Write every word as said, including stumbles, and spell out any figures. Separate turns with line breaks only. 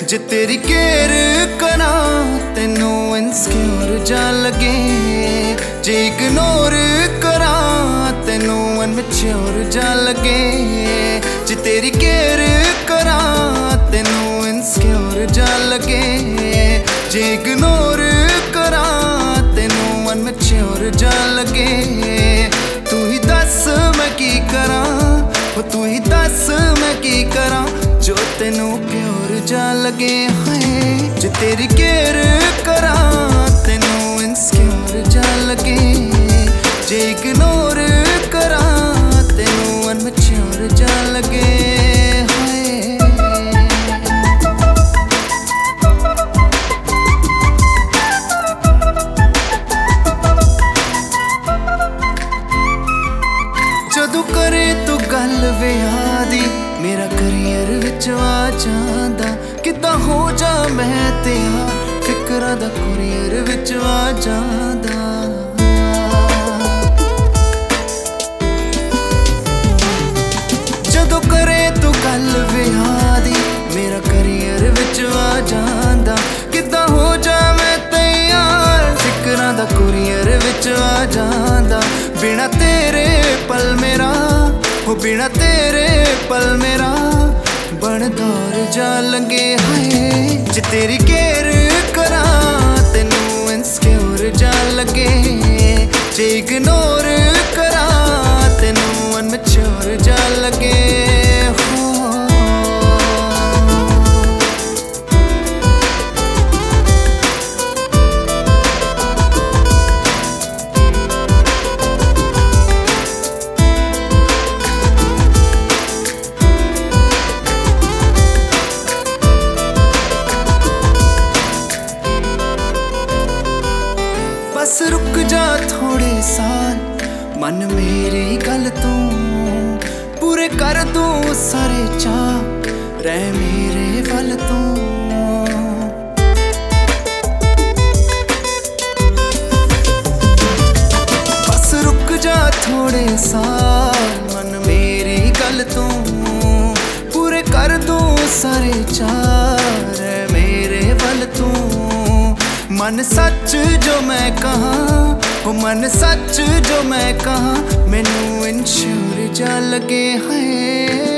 जे तेरी केयर करा तेनू इनसिक्योर जा लगे, जे इग्नोर करा तेनू अनमैच्योर जा लगे। जे तेरी केयर करा तेनू इनसिक्योर जा लगे, जे इग्नोर करा तेनू अनमैच्योर जा लगे। तू ही दस मैं की करा, तू ही दस मैं की करा जो तेनू प्योर जा लगे। हाय जे तेरी केयर करा तेनू इनसिक्योर जा लगे, जे इग्नोर करा तेनू अनमैच्योर जा लगे। जदों करे तू गल विआह दी मेरा करियर विच आ जांदा, किदां हो जा मैं तेरा फिकरां दा कुरियर विच आ जांदा। जदों करे तू गल विआह दी मेरा करियर विच आ जांदा, किदां हो जा मैं तैयार फिकरां दा कुरियर विच आ जांदा। बिना तेरे पल मेरा हो, बिना तेरे पल मेरा बन दौर जा लगे। हाय जे तेरी केयर करा तेनू इनसिक्योर जा लगे, जे इग्नोर करा तेनू अनमैच्योर जा लगे। बस रुक जा थोड़े साल मन मेरी गल तू पूरे कर दूं सारे चाह रह मेरे वल तू। बस रुक जा थोड़े साल मन मेरी गल तू पूरे कर दूं सारे चाह रह मेरे वल तू। मन सच जो मैं कहा वो मन सच जो मैं कहा मैनू इंश्योर जा लगे। है